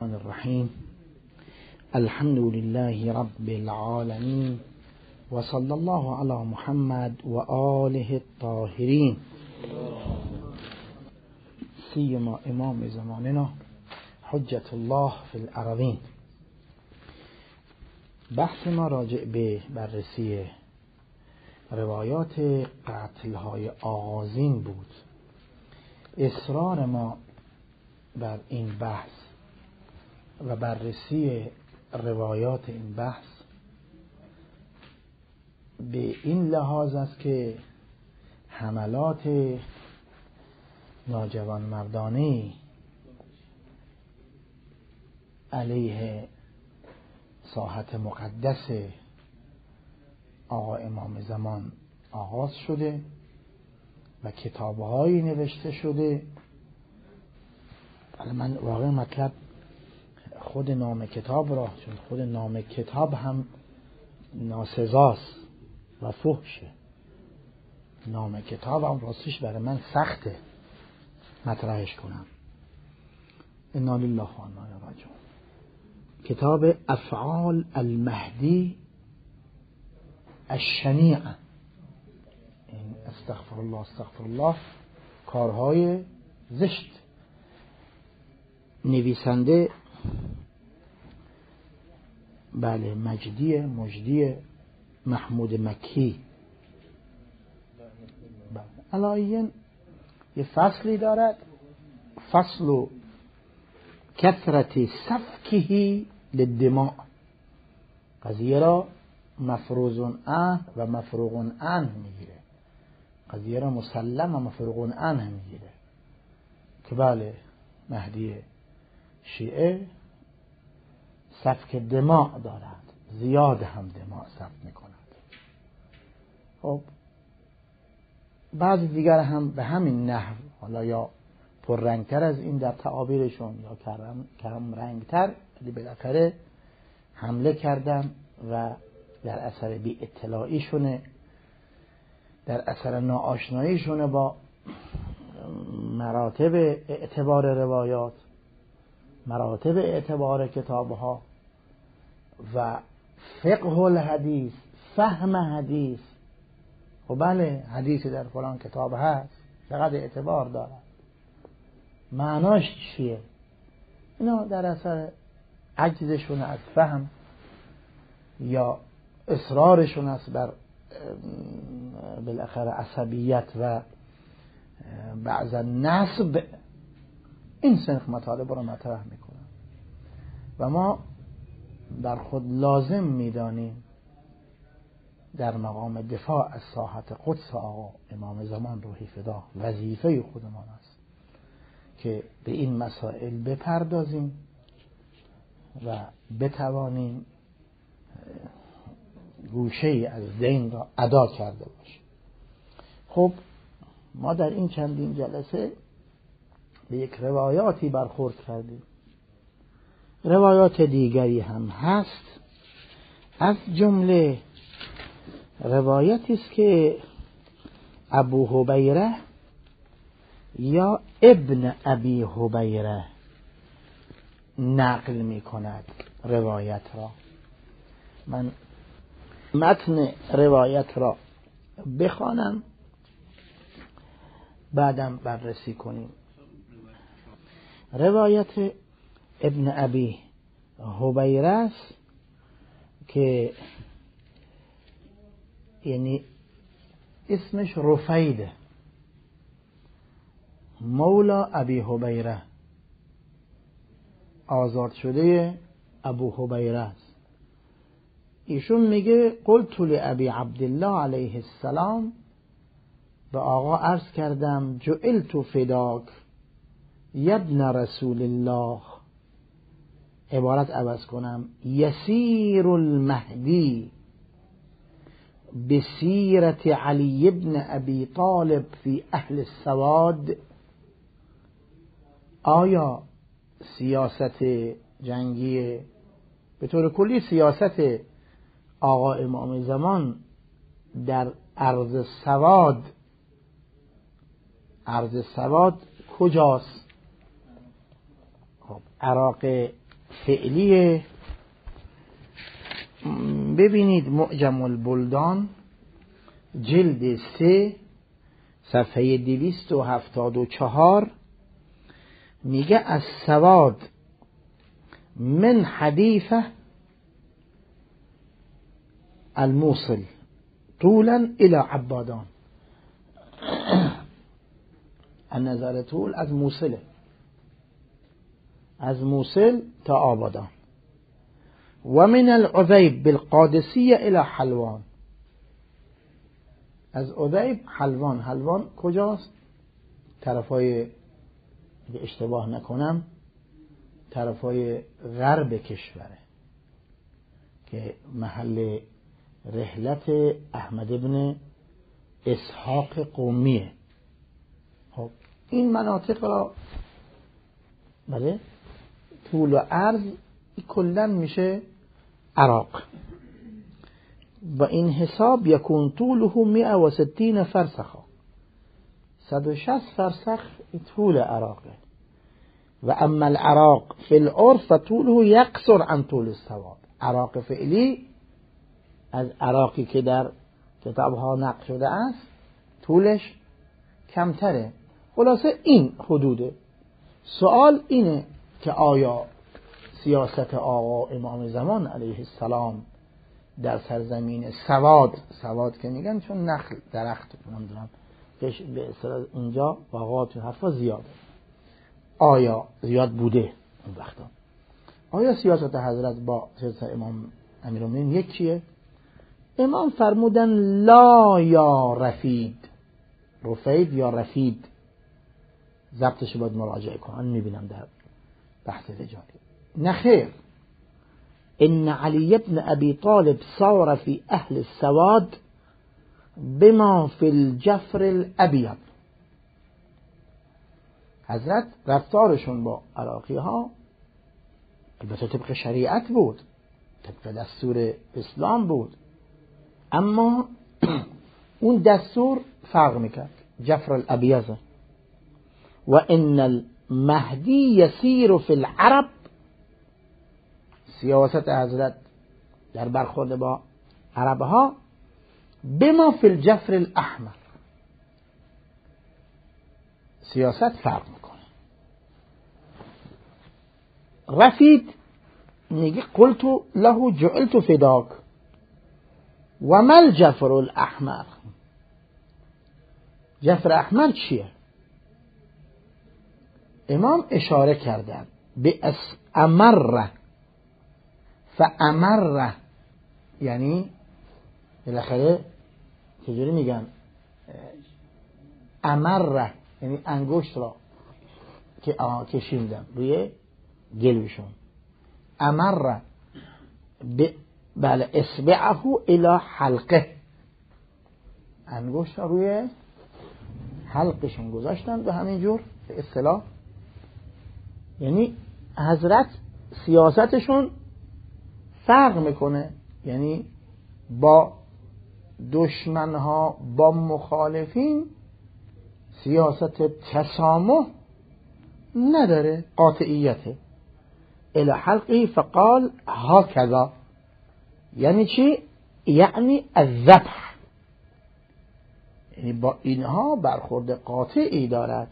الرحیم الحمد لله رب العالمین و صلی الله علی محمد و آله الطاهرین سیما امام زماننا حجت الله فی الارضین. بحث ما راجع به بررسی روایات قتل‌های آغازین بود. اصرار ما بر این بحث و بررسی روایات این بحث به این لحاظ است که حملات ناجوان مردانه علیه ساحت مقدس آقا امام زمان آغاز شده و کتاب‌هایی نوشته شده. من واقعا مطلب خود نام کتاب را، چون خود نام کتاب هم ناسزاست و فحشه. نام کتاب هم راستش برای من سخته مطرحش کنم. انا لله و انا الیه راجعون. کتاب افعال المهدی الشنیع، این استغفر الله کارهای زشت. نویسنده بله مجدی محمود مکی. علایین یه فصلی دارد، فصل کثرت سفکه للدماء. قضیه را مفروض عنه و مفروغ عنه میگیره، قضیه را مسلم و مفروغ عنه میگیره که بله مهدی شیعه سفک دماء دارد، زیاد هم دماء سفک میکند. خب بعضی دیگر هم به همین نحو، حالا یا پررنگتر از این در تعابیرشون یا کم رنگتر، ولی بالاخره حمله کردن و در اثر بی اطلاعیشونه، در اثر ناآشناییشونه با مراتب اعتبار روایات، مراتب اعتبار کتابها و فقه الحدیث، فهم حدیث. و بله حدیثی در فلان کتاب هست، چقدر اعتبار دارد، معناش چیه؟ اینا در اثر عجزشون از فهم یا اصرارشون است بر بالاخره عصبیت و بعضا نسب، این سنخ مطالب رو مطرح میکنن و ما در خود لازم میدانیم در مقام دفاع از ساحت قدس آقا امام زمان روحی فدا وظیفه خودمان است که به این مسائل بپردازیم و بتوانیم گوشه از دین را ادا کرده باشیم. خب ما در این چندین جلسه به یک روایاتی برخورد کردیم. روایات دیگری هم هست، از جمله روایتی است که ابو هبیره یا ابن ابی هبیره نقل می کند روایت را. من متن روایت را بخوانم بعدم بررسی کنیم. روایت ابن ابی هبیره است که یعنی اسمش رفیده، مولا ابی هبیره، آزاد شده ابو هبیره است. ایشون میگه قلت لابی عبدالله علیه السلام، به آقا عرض کردم جعلت فداک یبن رسول الله، عبارت عوض کنم، یسیر المهدی بسیرت علی ابن ابی طالب فی اهل السواد. آیا سیاست جنگی به طور کلی سیاست آقا امام زمان در ارض سواد کجاست؟ خب عراق فعلی ببینید معجم البلدان جلد 3 صفحه 274 میگه السواد من حدیثه الموصل طولا الى عبادان. النظر طول از موصله، از موصل تا آبادان. و من العذیب بالقادسیه الى حلوان. از عذیب حلوان. حلوان کجاست؟ طرفای، اگه اشتباه نکنم، طرفای غرب کشوره که محل رحلت احمد ابن اسحاق قومیه. خب این مناطق را بله طول و عرض کلن میشه عراق. و این حساب یکون طوله 160 فرسخا، 160 فرسخ طول عراقه. و اما العراق فی العرف طوله یقصر عن طول السواد. عراق فعلی از عراقی که در کتابها نقل شده است طولش کمتره. خلاصه این حدوده. سوال اینه که آیا سیاست آقا امام زمان علیه السلام در سرزمین سواد که میگن چون نخل درخت نمیدونم به اصطلاح اونجا باغات و حرفا زیاده، آیا زیاد بوده اون وقتا، آیا سیاست حضرت با سیاست امام امیرالمومنین یکیه؟ امام فرمودن لا یا رفید، رفید یا رفید، ضبطش باید مراجعه کنم، میبینم در بحث رجالی. نخیر، ان علی ابن ابی طالب صار فی اهل السواد بما فی الجفر الابیض. حضرت رفتارشون با عراقی ها البته طبق شریعت بود، طبق دستور اسلام بود، اما اون دستور فرق میکرد، جفر الابیض. و ان المهدی یسیر فی العرب، سیاست حضرت در برخورد با عربها بما فی الجفر الاحمر، سیاست فرق میکنه. رفید میگه قلت له جعلت فداک و ما الجفر الاحمر. جفر احمر چیه؟ امام اشاره کردن به امره، فامره یعنی بالاخره چجوری میگن امره، یعنی انگشت را که کشیدن روی گلوشون. امره بله اصبعه الى حلقه، انگشت را روی حلقشون گذاشتن به همین جور به اصطلاح. یعنی حضرت سیاستشون فرق میکنه، یعنی با دشمنها با مخالفین سیاست تسامح نداره، قاطعیته. الى حلقه فقال هكذا، یعنی چی؟ یعنی الذبح، یعنی با اینها برخورد قاطعی دارد.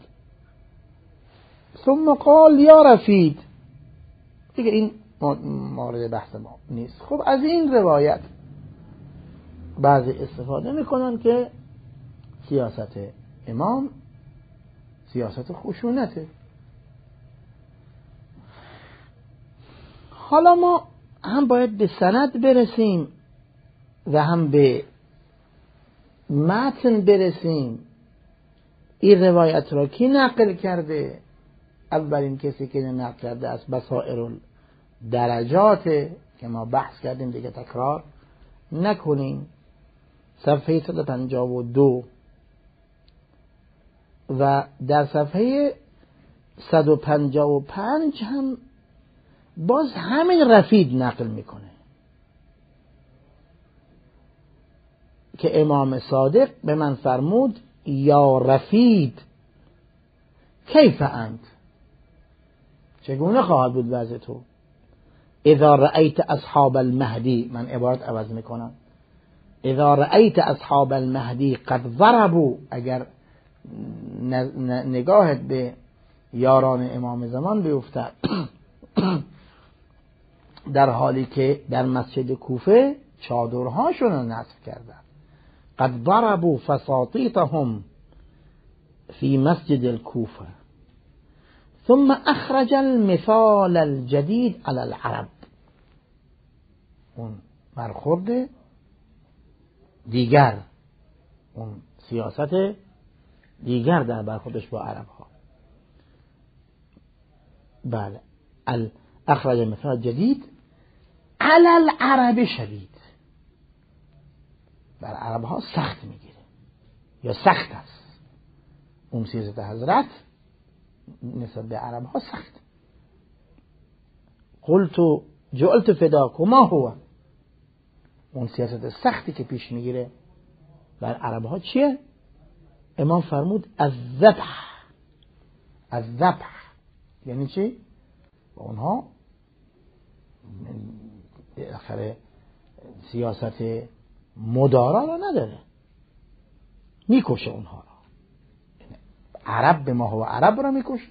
ثم قال یا رفید، دیگه این مورد بحث ما نیست. خب از این روایت بعضی استفاده میکنن که سیاست امام سیاست خشونته. حالا ما هم باید به سند برسیم و هم به متن برسیم. این روایت را کی نقل کرده؟ اولین کسی که نقل کرده از بصائر درجات که ما بحث کردیم، دیگه تکرار نکنیم. صفحه 152 و در صفحه 155 هم باز همین رفید نقل میکنه که امام صادق به من فرمود یا رفید کیف انت، چگونه خواهد بود وضع تو؟ اذا رأیت اصحاب المهدی، من عبارت عوض میکنم، اذا رأیت اصحاب المهدی قد ضربوا، اگر نگاهت به یاران امام زمان بیفتد در حالی که در مسجد کوفه چادرهاشون رو نصب کردن، قد ضربوا فساطیطهم فی مسجد الكوفه ثم اخرج المثال الجدید على العرب، اون برخورد دیگر، اون سیاست دیگر در برخوردش با عرب ها. بله، اخرج مثال جدید على العرب شدید، بر عرب ها سخت میگیره یا سخت است. اون سیاست حضرت نسبت به عرب ها سخت. قلت جعلت فداکم، ما هو؟ اون سیاست سختی که پیش میگیره بر عرب ها چیه؟ امام فرمود الذبح. الذبح یعنی چی؟ اونها آخر سیاست مدارا را نداره، میکشه اونها را. عرب به ما هو عرب را میکشه؟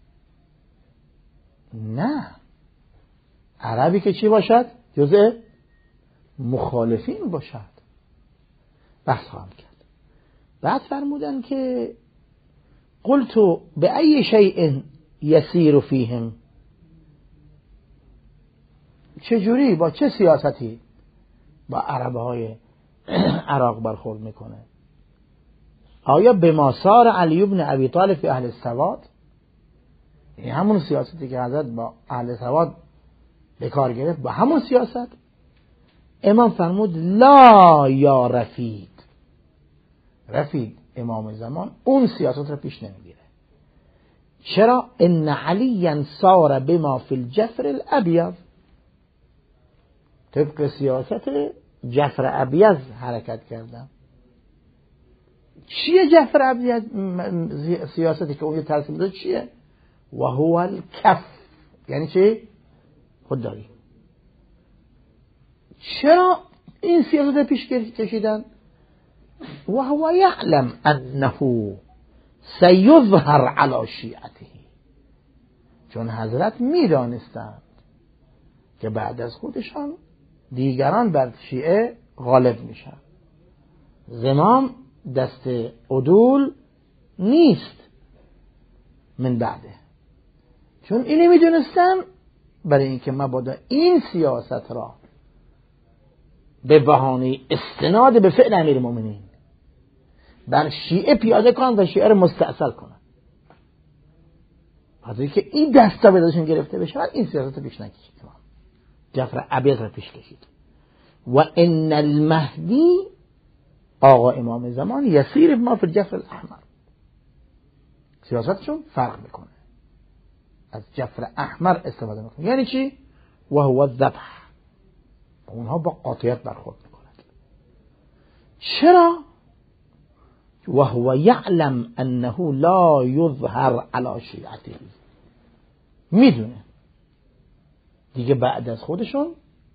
نه، عربی که چی باشد؟ جزء مخالفین باشد. بحث خواهم کرد. بعد فرمودن که قلت بأي شيء يسير فيهم، چجوری با چه سیاستی با عربهای عراق برخورد میکنه؟ آیا به مسار علی بن ابی طالب فی اهل السواد، این همون سیاستی که حضرت با اهل سواد به کار گرفت، با همون سیاست؟ امام فرمود لا یا رفید. رفید امام زمان اون سیاست را پیش نمیگیره. چرا؟ ان علی سار بما فی الجفر الابیض، طبق سیاست جفر ابیض حرکت کردن. چیه جفر ابیض؟ سیاستی که اون ترسیم داره چیه؟ و هو الکف، یعنی چی؟ خودداری. چرا این سیاست رو پیش کشیدن؟ و هو یعلم انه سیظهر علی شیعته، چون حضرت میدانستند که بعد از خودشان دیگران بر شیعه غالب میشن. زمام دست عدول نیست من بعده، چون اینی میدونستن برای اینکه مبادا این سیاست را به بهانه استناد به فعل امیر المؤمنین بر شیعه پیاده کنن و شیعه را مستأصل کنن، حتی که این دستا به دستشون گرفته بشه، این سیاست رو پیش نکشید. جفر ابیض را پیش کشید. و ان المهدی، آقا امام زمان، یسیر ما فی الجفر الاحمر، سیاستشون فرق میکنه، از جفر احمر استفاده میکنه. یعنی چی؟ و هو الذبح، اونها با قاطعیت برخورد میکنند. چرا؟ و هو یعلم انه لا یظهر علی شیعته، میدونه دیگه بعد از خودشون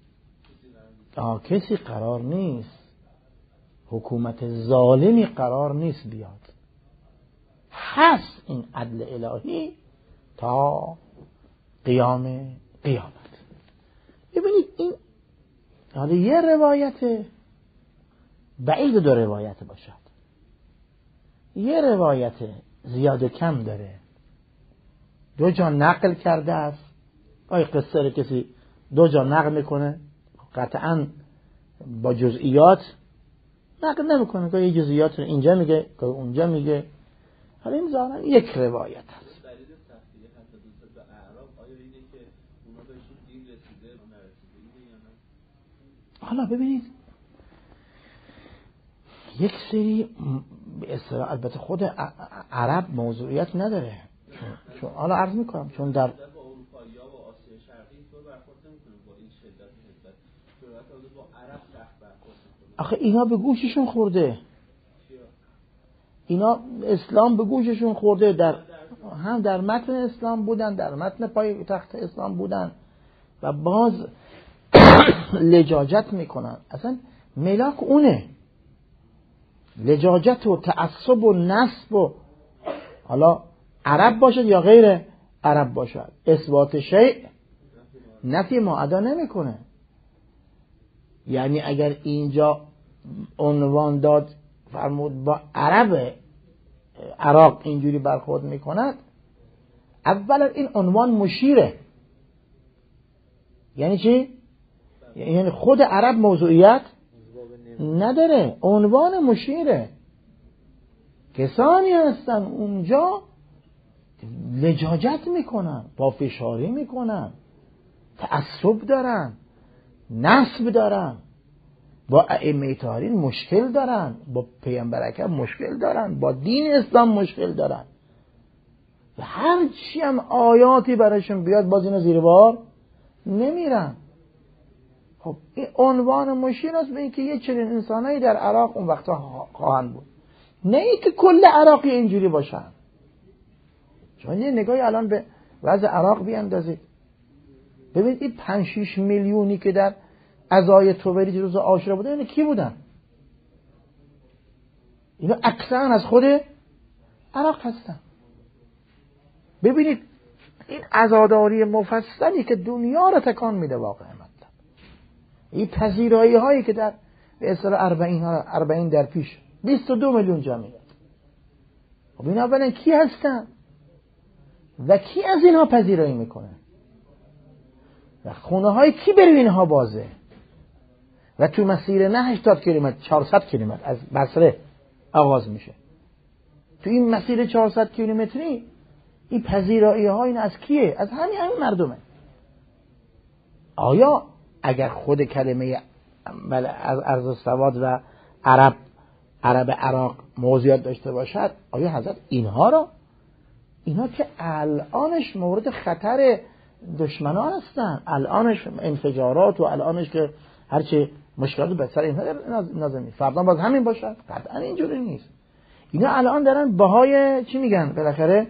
کسی قرار نیست، حکومت ظالمی قرار نیست بیاد. هست این عدل الهی تا قیام قیامت. ببینید این حالا یه روایت، بعید دو روایت باشد، یه روایت زیاد و کم داره، دو جا نقل کرده است. آیا قصه رو کسی دو جا نقل میکنه؟ قطعا با جزئیات نقل نمیکنه، که یه جزئیات رو اینجا میگه که اونجا میگه. حالا این ظاهرا یک روایت هست. حالا ببینید یک سری به اصطلاح، البته خود عرب موضوعیت نداره، چون حالا عرض میکنم چون در آخه اینا به گوششون خورده، اینا اسلام به گوششون خورده، هم در متن اسلام بودن، در متن پای تخت اسلام بودن، و باز لجاجت میکنن. اصلا ملاک اونه، لجاجت و تعصب و نسب و حالا عرب باشد یا غیر عرب باشد، اثبات شیء نفی ما ادا نمیکنه. یعنی اگر اینجا عنوان داد فرمود با عرب عراق اینجوری برخورد میکند، اولا این عنوان مشیره. یعنی چی؟ یعنی خود عرب موضوعیت نداره، عنوان مشیره. کسانی هستن اونجا لجاجت میکنن، پافشاری میکنن، تعصب دارن، نسب دارن، با ائمه تاریخ مشکل دارن، با پیامبر اکرم مشکل دارن، با دین اسلام مشکل دارن و هر چی هم آیاتی براشون بیاد باز اینا زیر بار نمیرن. خب این عنوان مشیر است به اینکه یه چنین انسانایی در عراق اون وقتا خواهند بود، نه اینکه کل عراقی اینجوری باشن. شما یه نگاهی الان به وضع عراق بیاندازید، ببینید این 5-6 میلیونی که در عزای توبری روز عاشورا بودن، اینا کی بودن؟ اینا اکثرا از خود عراق هستن. ببینید این عزاداری مفصلی که دنیا رو تکان میده واقعا، مطلب این پذیرایی هایی که در به اصطلاح 40 در پیش 22 میلیون جمعیت. خب این اولا کی هستن و کی از اینها پذیرایی میکنه و خونه های کی بر اینها بازه و تو مسیر نه 80 کیلومتر 400 کیلومتر از بصره آغاز میشه. تو این مسیر 400 کیلومتری این پذیرایی ها این از کیه؟ از همین مردمه. آیا اگر خود کلمه از ارض سواد و عرب عراق موضوعیت داشته باشد، آیا حضرت اینها که الانش مورد خطر دشمنان هستن، الانش انفجارات و الانش که هرچه مشکلات به سر اینها نازمی، فردا باز همین باشد؟ قطعا اینجوری نیست. اینا الان دارن بهای چی میگن بالاخره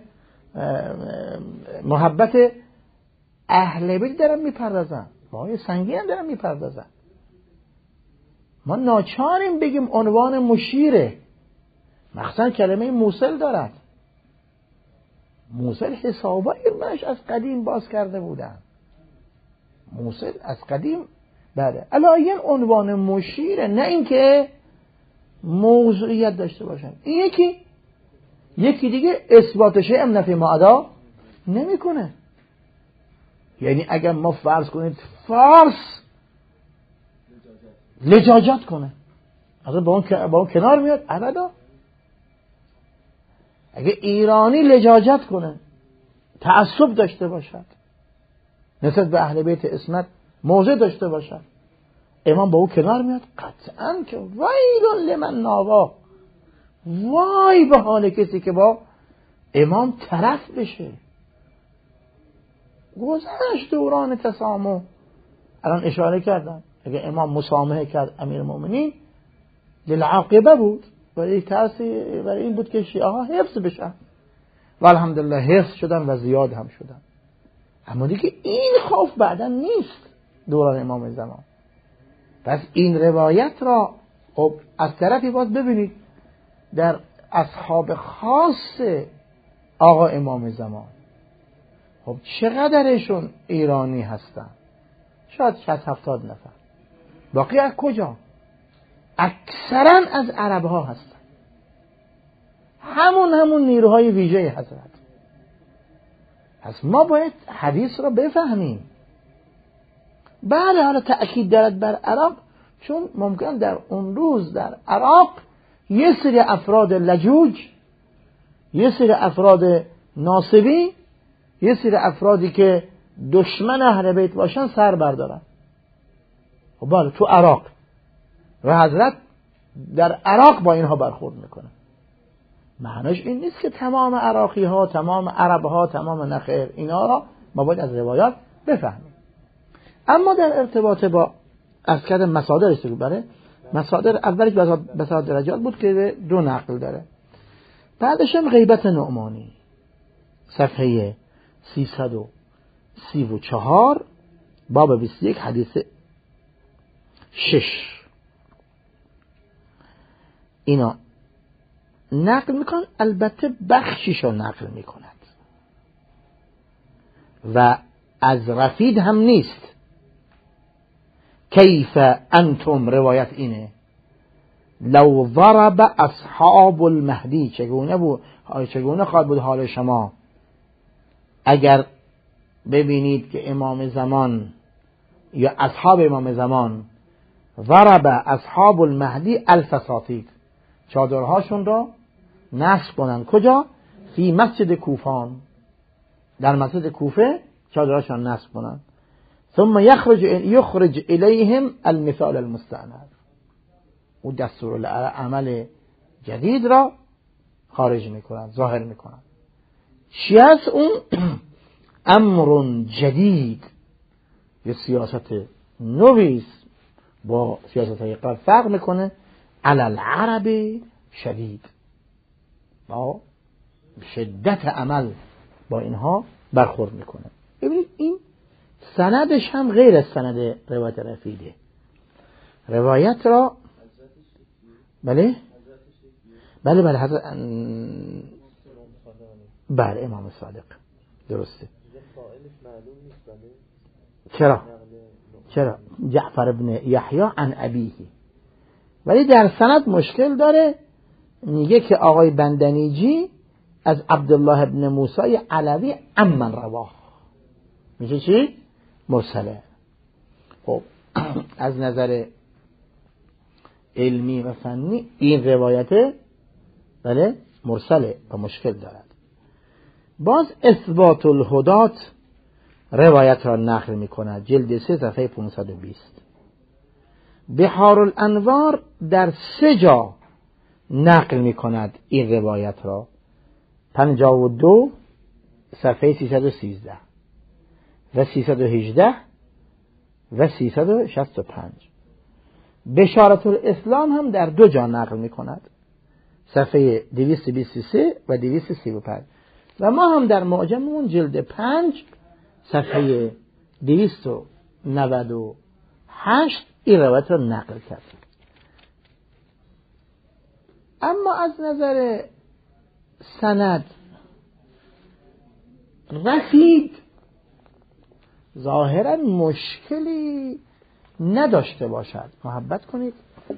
محبت اهل بیت دارن میپردازن، بهای سنگین دارن میپردازن. ما ناچاریم بگیم عنوان مشیره، مخصوصا کلمه موصل دارد. موصل حسابای علمش از قدیم باز کرده بودن، موصل از قدیم بله علایه عنوان مشیره، نه اینکه موضوعیت داشته باشن. این یکی دیگه اثبات شیء نفی ما ادا نمیکنه. یعنی اگر ما فرض کنید فارس لجاجت کنه، اصلا با اون کنار میاد؟ ابدا. اگه ایرانی لجاجت کنه، تعصب داشته باشد، نسبت به اهل بیت عصمت موضع داشته باشد، امام با او کنار میاد؟ قطعاً که ویل لمن ناوا، وای به حال کسی که با امام طرف بشه. گذشت دوران تسامح. الان اشاره کردم اگه امام مسامحه کرد امیرالمومنین للعاقبه بود، برای ترسی برای این بود که شیعه ها حفظ بشن و الحمدلله حفظ شدن و زیاد هم شدن. اما دیگه این خوف بعدا نیست دوران امام زمان. پس این روایت را خب از طرفی باز ببینید در اصحاب خاص آقا امام زمان خب چقدرشون ایرانی هستن؟ شاید 60-70 نفر. باقی از کجا؟ اکثرا از عرب ها هستن. همون نیروهای ویژه حضرت. پس ما باید حدیث را بفهمیم. بله حالا تأکید دارد بر عراق، چون ممکن در اون روز در عراق یه سری افراد لجوج، یه سری افراد ناصبی، یه سری افرادی که دشمن اهل بیت باشن سر بردارن. خب بله تو عراق و حضرت در عراق با اینها برخورد میکنه. معناش این نیست که تمام عراقی ها، تمام عرب ها، تمام نخیر، اینا را ما باید از روایات بفهمیم. اما در ارتباط با اذکر مصادرش که برای مصادر اولیش بساط درجات بود که 2 نقل داره. بعدش هم غیبت نعمانی صفحه 334 باب 21 حدیث 6 اینا نقل میکن، البته بخشیشو نقل میکند و از رفید هم نیست. کیف انتم، روایت اینه، لو ضرب اصحاب المهدی، چگونه خواهد بود حال شما اگر ببینید که امام زمان یا اصحاب امام زمان ضرب اصحاب المهدی الفساتید، چادرهاشون را نصب کنن. کجا؟ فی مسجد کوفان، در مسجد کوفه چادرهاشون نصب کنن. ثم یخرج الیهم المثال المستأنف، او دستور عمل جدید را خارج میکنن، ظاهر میکنن. چی هست اون؟ امر جدید، یه سیاست نویست، با سیاست های قبل فرق میکنه. علی العرب شدید، با شدت عمل با اینها برخورد میکنه. ببینید این سندش هم غیر از سند روایت رفیده. روایت را بله حضرت بله امام صادق، درسته. چرا جعفر ابن یحیی عن ابیه، ولی در سند مشکل داره. میگه که آقای بندنیجی از عبدالله ابن موسی علوی عمن رواه، میشه چی؟ مرسله. خب از نظر علمی و فنی این روایت بله مرسله و مشکل دارد. باز اثبات الهدات روایت را نقل می کند، جلد 3 صفحه 520. بحار الانوار در 3 جا نقل می کند این روایت را، 52 صفحه 313 و 318 و 365. بشارت الاسلام هم در 2 جا نقل می کند، صفحه 223 و 235. و ما هم در معجممون جلد 5 صفحه 298 این روایت را نقل کرد. اما از نظر سند رفید ظاهرا مشکلی نداشته باشد. محبت کنید،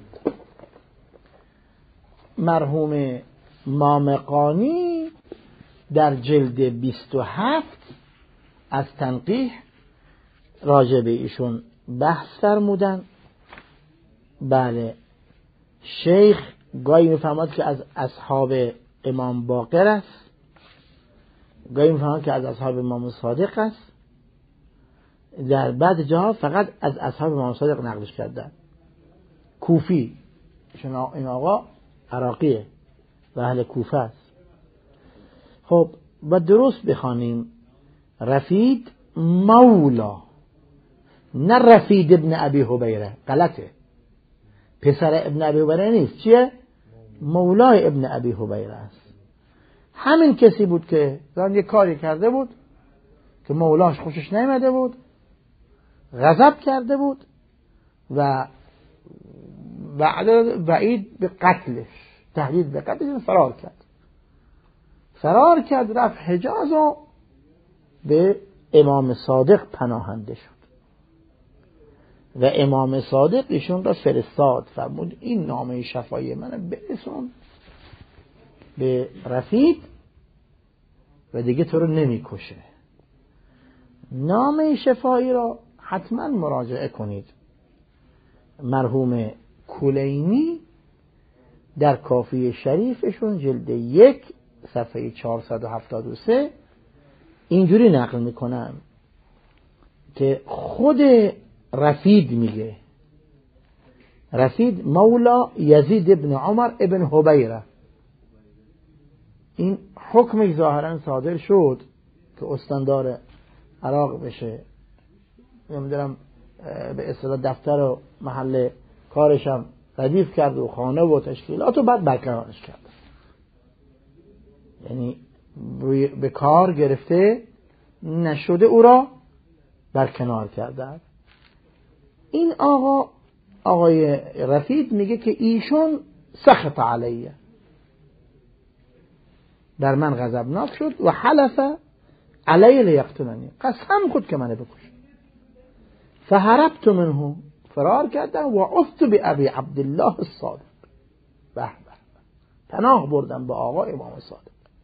مرحوم مامقانی در جلد 27 از تنقیح راجع به ایشون بحث فرمودن. بله، شیخ گاهی میفهمد که از اصحاب امام باقر است، گاهی میفهمد که از اصحاب امام صادق است. در بعض جاها فقط از اصحاب امام صادق نقلش کردن. کوفی، این آقا عراقیه و اهل کوفه است. خب و درست بخوانیم، رفید مولا، نه رفید ابن ابی حبیره، غلطه. پسر ابن ابی حبیره نیست، چیه؟ مولای ابن ابی حبیره است. همین کسی بود که دارن یک کاری کرده بود که مولاش خوشش نیامده بود، غضب کرده بود و وعید به قتلش، تهدید به قتلش، فرار کرد رفت حجاز و به امام صادق پناهنده شد و امام صادق ایشون را فرستاد، فرمود این نامه شفایی من برسون به رفید و دیگه تو رو نمیکشه. نامه شفایی را حتما مراجعه کنید. مرحوم کلینی در کافی شریفشون جلد 1 صفحه 473 اینجوری نقل میکنن که خود رفید میگه، رفید مولا یزید ابن عمر ابن حبیره، این حکم ظاهرا صادر شد که استاندار عراق بشه، نمیدونم به اصطلاح دفتر و محل کارشم ردیف کرد و خانه و تشکیلات و بعد برقرارش کرد، یعنی به کار گرفته نشده او را برکنار کرده. این آقای رفید میگه که ایشون سخط علیه، در من غضبناک شد و حلف علی لیقتلنی، قسم خود که منو بکشه. فهربت منه، فرار کردم. و عثت بأبی عبدالله الصادق، به پناه بردم به آقا امام صادق.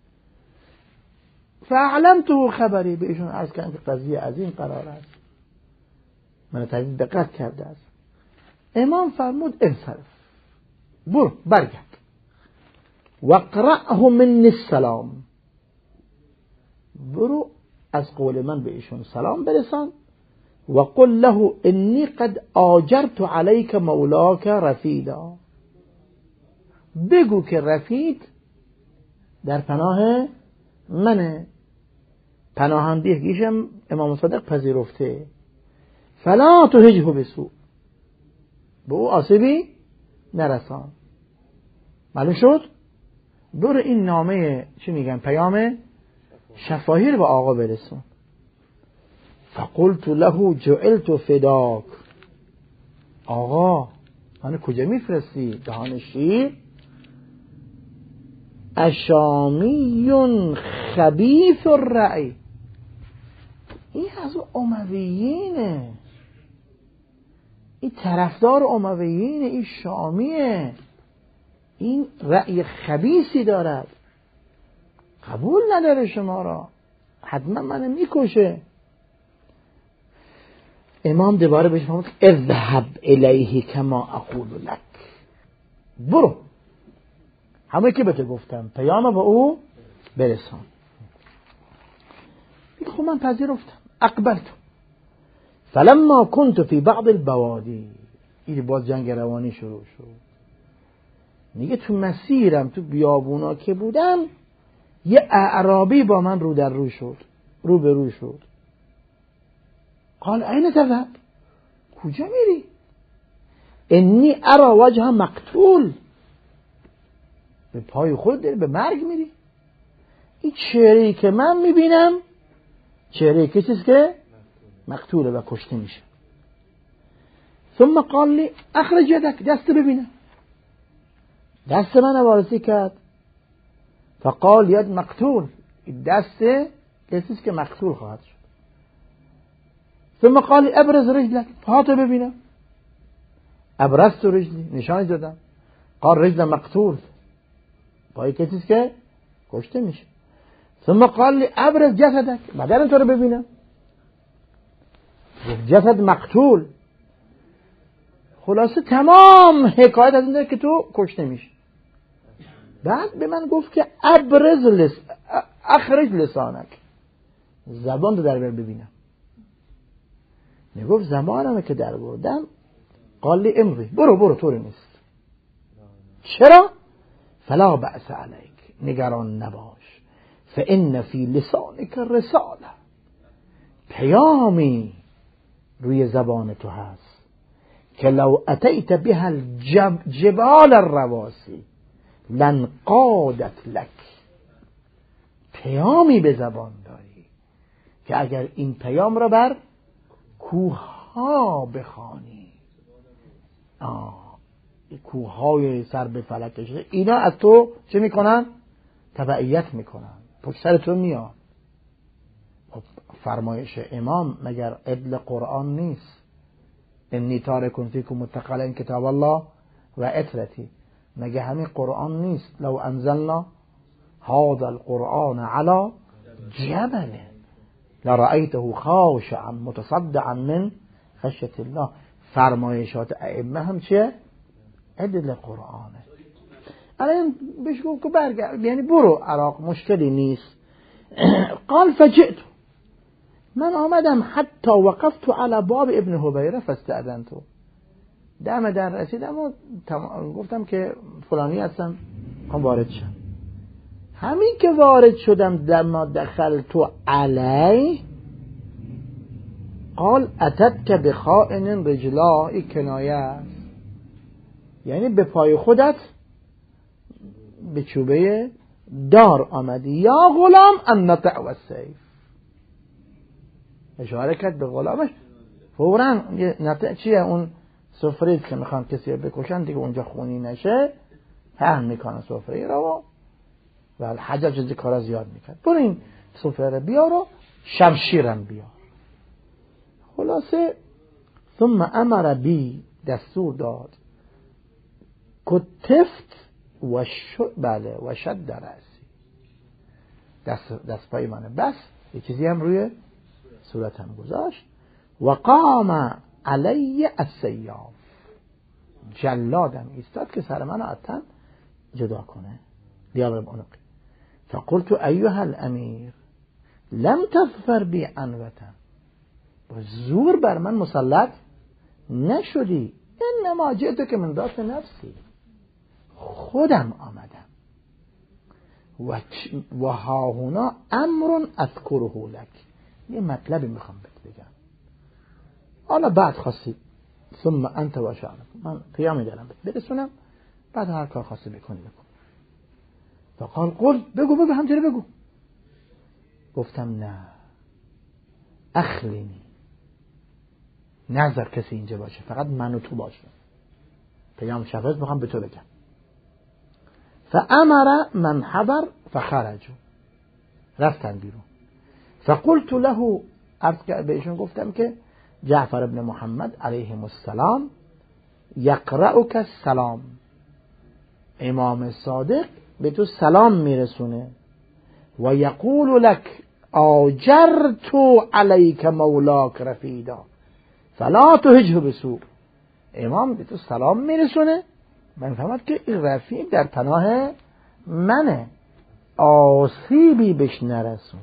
فاعلمته خبری، به ایشون عرض کردم که قضیه از این قرار است، من تایید دقت کرده است. امام فرمود انصرف، برو برگرد، وقرأه من السلام، برو از قول من به ایشون سلام برسان. و قل له انی قد آجرت علیک مولاک رفیدا، بگو که رفید در پناه منه، پناهندگیشم امام صادق پذیرفته. فلا تهجه بسوء، به او آسیبی نرسان. معلوم شد؟ برو این نامه چی میگن، پیام شفاهی رو به آقا برسون. فقلت له جعلت فداک، آقا من کجا میفرستی؟ دهان شیر؟ اشامی خبیث الرأی، این از امویینه، این طرفدار امویینه، این شامیه، این رأی خبیثی دارد، قبول نداره شما را، حتما منو میکشه. امام دوباره بهش فرمود اذهب الیه کما اقول لک، برو همه که بهت گفتم پیام به او برسان. خب من پذیرفتم. اقبلت فلما كنت في بعض البوادی، این باز جنگ روانی شروع شد. میگه تو مسیرم تو بیابونا که بودم، یه اعرابی با من رو در رو شد، رو به رو شد. قال این تذهب، کجا میری؟ انی ارى وجه مقتول، به پای خود داری به مرگ میری. این چهره‌ای که من میبینم چهره کسیست که مقتوله و کشته میشه. ثم قال لی اخرج یدک، دست ببینم. دست من وارسی کرد. فقال ید مقتول، دست کسیست که مقتول خواهد شد. ثم قال لی ابرز رجلک، پاتو ببینم. ابرزت رجلی، نشانی دادم. قال رجل مقتول، پای کسیست که کشته میشه. ثم قال لی ابرز جسدک، بدن تو رو ببینم. جسد مقتول. خلاصه تمام حکایت از این داره که تو کشته میشه. بعد به من گفت که اخرج لسانک، زبان رو در بر ببینم. میگفت زبانمه که در بردم. قال لی امضی، برو طوری نیست. چرا؟ فلا بأس علیک، نگران نباش. فإن فی لسانک رساله، پیامی روی زبان تو هست که لو اتیت بها الجبال الرواسی لن قادت لک، پیامی به زبان داری که اگر این پیام را بر کوه ها بخوانی، کوه های سر به فلک کشیده، اینا از تو چه میکنن؟ تبعیت میکنن، پشت سر تو میان. فرمایش امام مگر عدل قرآن نیست؟ انی تارکون فیکم متقلین کتاب الله و اطرتی، مگه همین قرآن نیست؟ لو انزلنا هذا القرآن على جبل لرأیته خاشعا متصدعا من خشیة الله. فرمایشات ائمه هم چه؟ عدل قرآنه. الان بهش گفت که برگرد، یعنی برو عراق، مشکلی نیست. قال فجئت، من آمدم حتی وقفت على باب ابن هبیره فاستأذنتو، دم در رسیدم و گفتم که فلانی هستم، هم وارد شم. همین که وارد شدم دم دخلت علی، قال اتت که بخائن رجلا، این کنایه است، یعنی به پای خودت به چوبه دار آمدی. یا غلام ان نطع و سیف، اشاره کرد به غلامش، فوراً چیه اون سفره که میخوان کسی رو بکشن دیگه اونجا خونی نشه، پهن میکنن سفره رو و حجاج از کارا زیاد میکرد، برو این سفره بیار و شمشیرم بیار. خلاصه ثم امر بی، دستور داد، کتفت و شد رأسی، دست پای منه بس، یه چیزی هم روی صورتم گذاشت. و قام علی السیاف، جلادم ایستاد که سر منو اتن جدا کنه، بیار عنقی. فقلت ایها الامیر لم تظفر بی عنوة، زور بر من مسلط نشدی، انما جئتک من ذات نفسی، خودم آمدم و ها هنا امر اذکره لک، یه مطلبی میخوام بهت بگم، حالا بعد خواستی ثم انت و شأنک، من پیامی دارم بهت برسونم، بعد هر کار خواستی بکنی بکن. فقال قل، بگو همجوری بگو. گفتم نه، اخلینی، نظر کسی اینجا باشه، فقط من و تو باشه، پیام شفاعت میخوام به تو بگم. فامر من حضر فخرجوا، رفتن بیرون. فقلت له، بهشون گفتم که جعفر ابن محمد علیه السلام یقرأک السلام، امام صادق به تو سلام میرسونه، و یقول لك آجرت علیک مولاک رفیدا فلا تهجه بسوء، امام به تو سلام میرسونه، من فهمت که این رفیق در پناه منه، آسیبی بهش نرسون.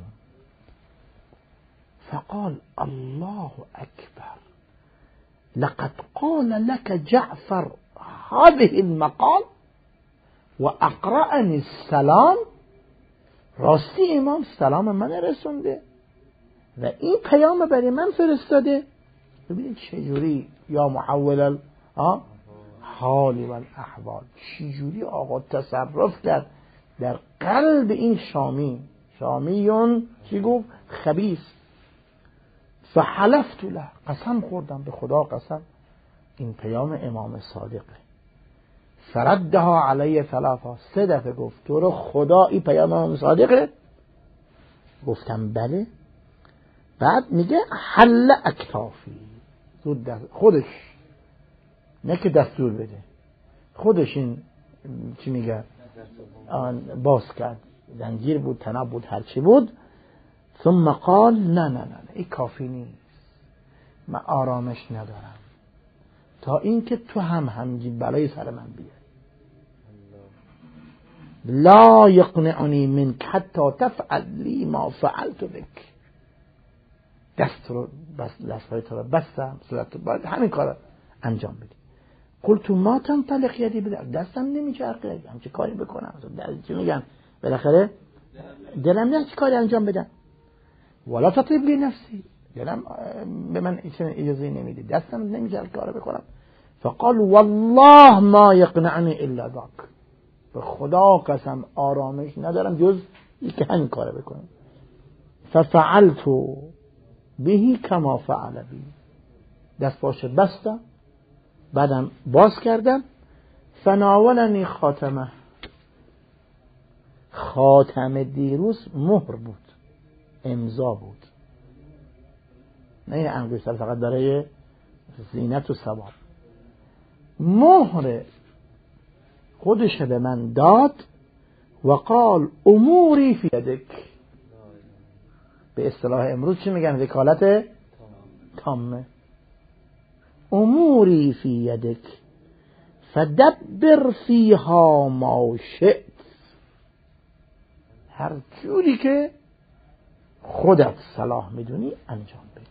فقال الله اکبر لقد قال لك جعفر هذه المقال و اقرأنی السلام، راستی امام سلام من رسونده و این پیام برای من فرستاده. ببینید چجوری یا محول حال و الاحوال، چجوری آقا تصرف کرد در قلب این شامیون، چی گفت؟ خبیث. فحلفت له، قسم خوردم به خدا قسم این پیام امام صادقه. فردها علی ثلاثا، 3 دفعه گفت تو رو خدا این پیام امام صادقه؟ گفتم بله. بعد میگه حل اکتافی، خودش، نه که دستور بده، خودش این چی میگه باز کرد، زنجیر بود، تناب بود، هرچی بود. ثم قال نه این کافی نیست، من آرامش ندارم تا اینکه تو همجی بلای سر من بیاری، لا یقنعنی منک حتی تفعل لی ما فعلت بک، دستهای تو رو بستم، صورت باید همین کار انجام بدی. قلت ما تنطلق یدی، دستم نمیچرخه همچه کاری بکنم، چی میگن بالاخره دلم نه چی کاری انجام بدم، ولا تطیب لی نفسی، دلم به من اجازه نمیده، دستم نمیچرخه کار بکنم. فقال والله ما یقنعنی الا ذاک، به خدا قسم آرامش ندارم جز اینکه همین کار بکنم. ففعلت بهی کما فعل بی، دست باشه بستم، بعدم باز کردم. فناولنی خاتم دیروز مهر بود، امضا بود، نه یه انگشتر فقط برای زینت و ثواب، مهر خودش به من داد. و قال اموری فی یدک، به اصطلاح امروز چی میگن؟ وکالت تامه. اموری فی یدک فدبر فیها ما شئت، هر جوری که خودت صلاح میدونی انجام بده.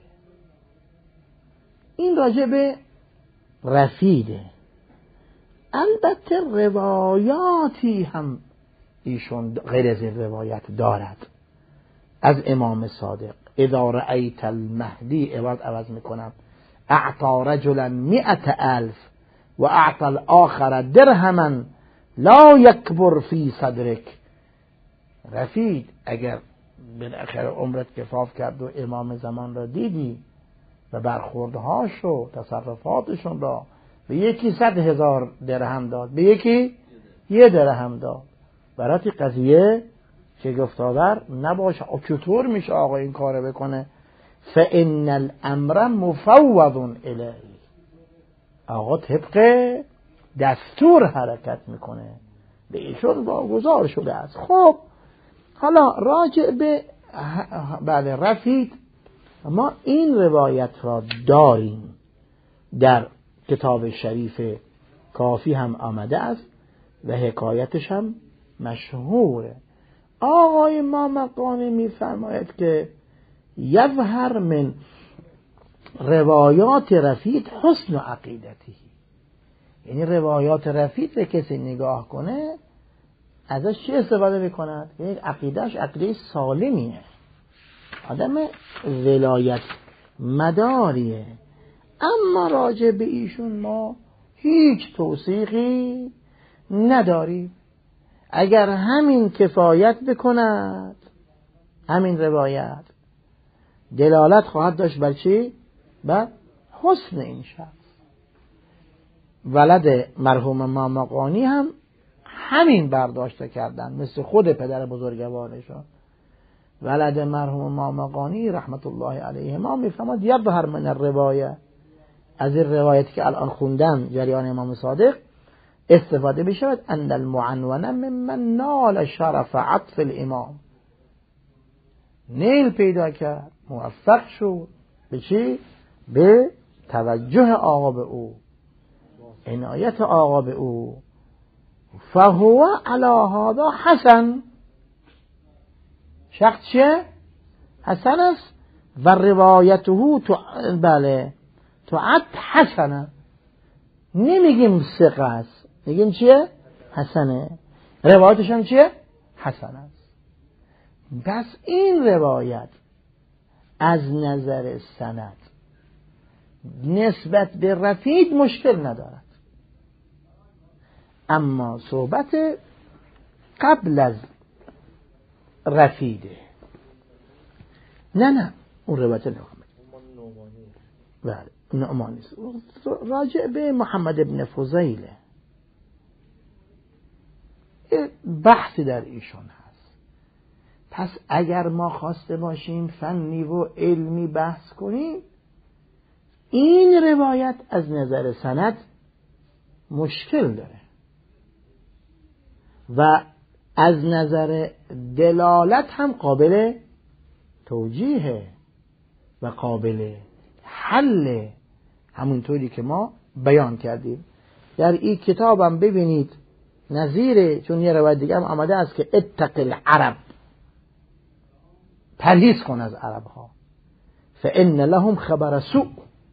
این راجع به رفیده. البته روایاتی هم ایشون غیر از این روایت دارد از امام صادق. اذا رأیت المهدی، عوض میکنم، اعطا رجلا 100,000 و اعطا الاخر درهما لا یکبر فی صدرک. رفید اگر بالاخره عمرت کفاف کرد و امام زمان را دیدی و برخوردهاش و تصرفاتشون را، به یکی 100,000 درهم داد، به یکی 1 درهم داد. برات قضیه که گفتادر نباشه. چطور میشه آقا این کار بکنه؟ فإن الامر مفوض الیه، آقا طبق دستور حرکت میکنه، به ایشون واگذار شده است. خب حالا راجع به بله رفید، ما این روایت را داریم در کتاب شریف کافی هم آمده است و حکایتش هم مشهوره. آقای مامقانی میفرماید که یظهر من روایات رفید حسن عقیدتی، یعنی روایات رفید رو کسی نگاه کنه ازش چی استفاده میکند؟ یعنی عقیدهش عقیده سالمیه، آدم ولایت مداریه. اما راجع به ایشون ما هیچ توثیقی نداریم. اگر همین کفایت بکند، همین روایت دلالت خواهد داشت بر چی؟ بر حسن این شخص. ولد مرحوم مامقانی هم همین برداشته کردن، مثل خود پدر بزرگوارشان. ولد مرحوم مامقانی رحمت الله علیه ما میفهمد یظهر من الروایه، از این روایتی که الان خوندن جریان امام صادق استفاده بشود ان المعنون ممن نال شرف عطف الامام، نیل پیدا کرد، موفق شد به چی؟ به توجه آقا به او، عنایت آقا به او. فهو علی هذا حسن، شخص چه؟ حسن است. و روایته بله تعد حسنه، نمیگیم ثقه است، میگیم چیه؟ حسنه. روایتش هم چیه؟ حسن است. پس این روایت از نظر سند نسبت به رفید مشکل ندارد، اما صحبت قبل از رفیده. نه اون روایت بله نعمانی راجع به محمد ابن فضیله بحثی در ایشون هست. پس اگر ما خواسته باشیم فنی و علمی بحث کنیم، این روایت از نظر سند مشکل داره و از نظر دلالت هم قابل توجیه و قابل حل، همونطوری که ما بیان کردیم. در این کتابم ببینید نظیر، چون یه روایت دیگه هم آمده است که اتق العرب، پرهیز کن از عرب ها، فان لهم خبر سوء،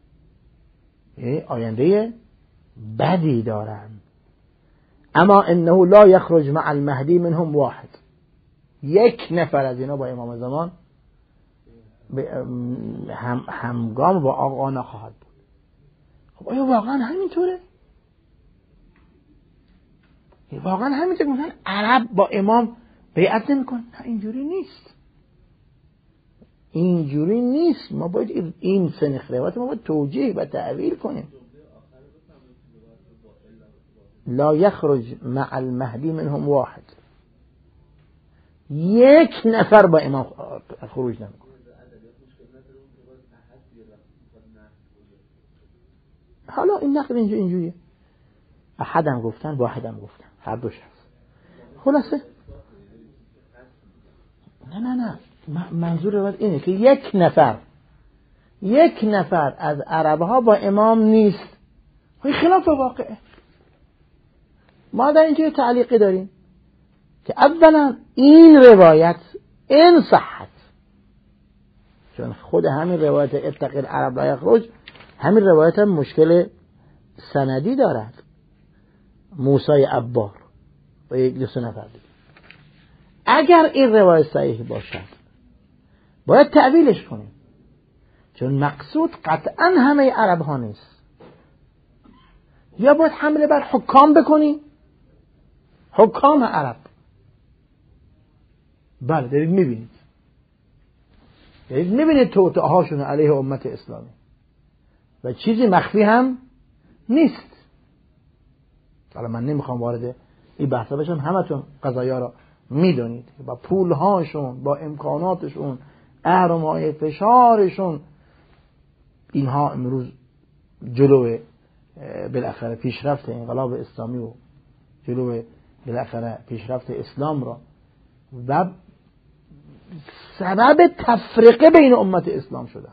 آینده بدی دارن. اما انه لا یخرج مع المهدی منهم واحد، یک نفر از اینا با امام زمان همگام با آقا نخواهد بود. خب آیا واقعا همینطوره؟ واقعا همینطوره؟ مثلا عرب با امام بیعت نمی‌کنه؟ نه اینجوری نیست، اینجوری نیست. ما باید این سنخ روایت ما باید توجیه و تعویل کنیم. لا یخرج مع المهدی منهم واحد، یک نفر با امام خروج نمیکنه. حالا این نقل اینجوریه، احدم گفتن واحدم گفتن، هر دوش هست. خلاصه نه منظور روایت اینه که یک نفر از عربها با امام نیست. این خلاف واقعه. ما در اینجا تعلیقی داریم که اولا این روایت این صحت، چون خود همین روایت اتق العرب لا یخرج، همین روایت هم مشکل سندی دارد، موسی عبار و یک دو سه نفر دیگه. اگر این روایت صحیح باشد باید تعویلش کنیم، چون مقصود قطعا همه عرب ها نیست. یا باید حمله بر حکام بکنیم، حکام عرب. بله دارید میبینید یعنی میبینید توطئه‌هاشون علیه امت اسلامی و چیزی مخفی هم نیست. حالا من نمیخوام وارد این بحثا بشم، همتون قضایا رو میدونید با پولهاشون، با امکاناتشون، اهرم‌های فشارشون، اینها امروز جلو بالاخره پیشرفت انقلاب اسلامی و جلو بالاخره پیشرفت اسلام را و سبب تفرقه بین امت اسلام شدن،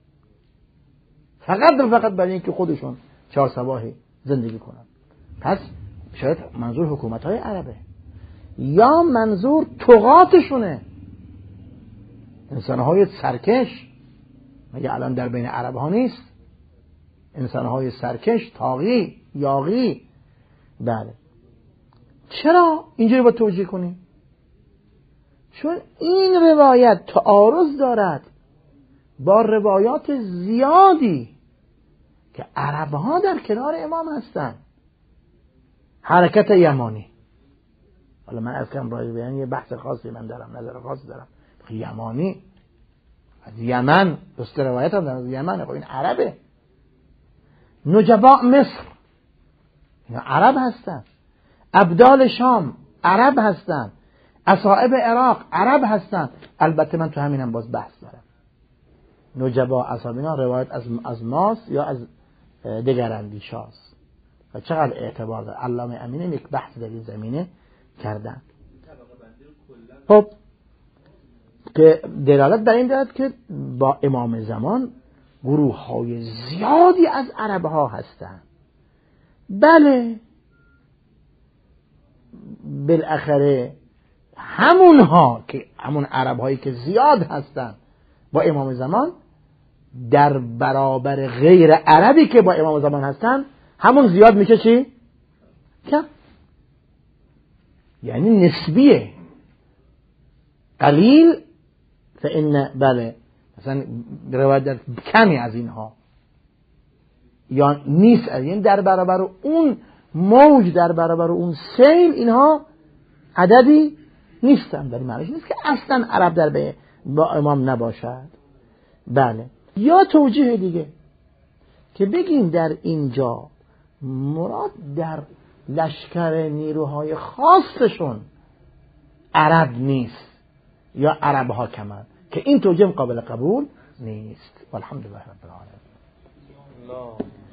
فقط برای اینکه خودشون چهار سواحی زندگی کنن. پس شاید منظور حکومت‌های عربه یا منظور طغاتشونه، انسان‌های سرکش. مگه الان در بین عرب ها نیست انسان‌های سرکش، طاغی، یاغی؟ بله. چرا اینجوری با توجیه کنیم؟ چون این روایت تعارض دارد با روایات زیادی که عرب‌ها در کنار امام هستن. حرکت یمانی، حالا من از کم رای بیان یه بحث خاصی من دارم، نظر خاصی دارم. یمانی از یمن، دوست روایت هم از یمن، این عربه. نجباء مصر اینا عرب هستن، ابدال شام عرب هستن، اصحاب عراق عرب هستن. البته من تو همینم باز بحث دارم، نجباء اصحاب اینا روایت از ماست یا از دیگر اندیشاست و چقدر اعتبار داره. علامه امین یک بحث در این زمینه کردن. خب که دلالت بر این دارد که با امام زمان گروه های زیادی از عرب ها هستند. بله بالاخره همون عرب هایی که زیاد هستند با امام زمان در برابر غیر عربی که با امام زمان هستند همون زیاد میشه چی؟ کم. یعنی نسبیه. قلیل فإن بله مثلا روایت در کمی از اینها یا نیست، یعنی در برابر اون موج، در برابر اون سیل اینها عددی نیستن. در این معنی نیست که اصلا عرب در با امام نباشد. بله. یا توجیه دیگه که بگیم در اینجا مراد در لشکر نیروهای خاصشون عرب نیست یا عرب ها کمن، که این توجیه قابل قبول نیست. والحمدلله رب العالمین.